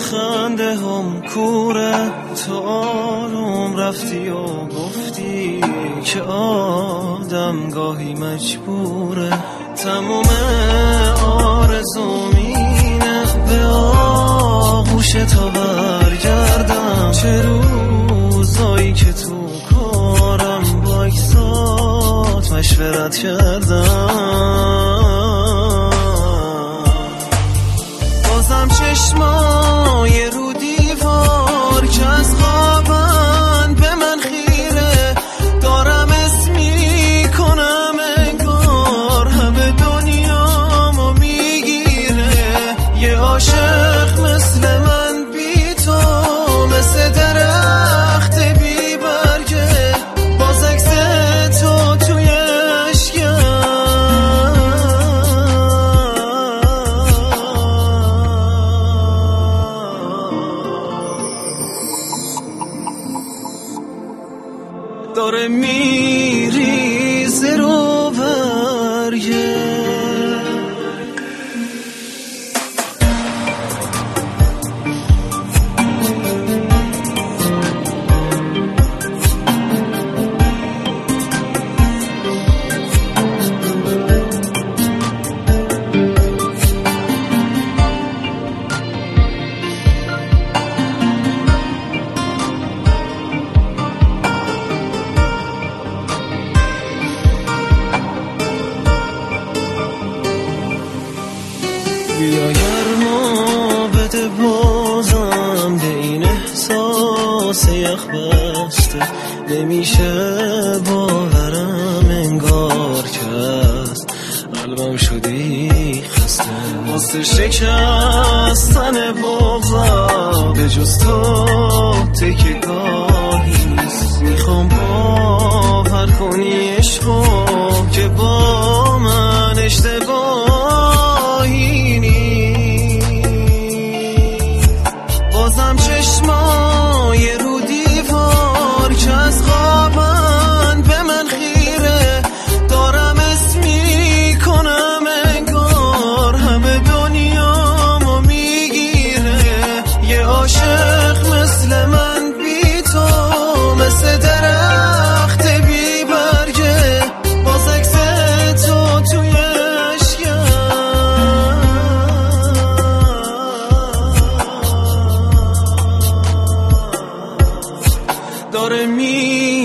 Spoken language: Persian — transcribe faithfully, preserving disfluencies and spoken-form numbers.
خنده هم کوره، تو آروم رفتی و گفتی که آدم گاهی مجبوره. تموم آرزوم اینه به آغوش تا برگردم، چه روزایی که تو کارم با اکسات مشورت کردم. بازم چشمای رو دیوار که از خوابن به من خیره، دارم اسمی کنم انگار همه دنیامو میگیره. یه عاشق مثل من بی تو مثل درخت بی برگه، باز عکس تو توی اشکم داره میریزه رو برگه. بیا گرما بده بازم به این احساس یخ بسته، نمیشه باورم انگار که از قلبم شدی خسته. واسه شکستن بغضم به جز تو تکه گاهی نیست. میخوام باور کنی عشقو که با من اشتباهی نیست. بازم چشمای رو دیوار که از خوابن به من خیره، دارم اسمی کنم انگار همه دنیامو میگیره. یه عاشق مثل من بی تو مثل درخت بی برگه، باز عکس تو توی داره می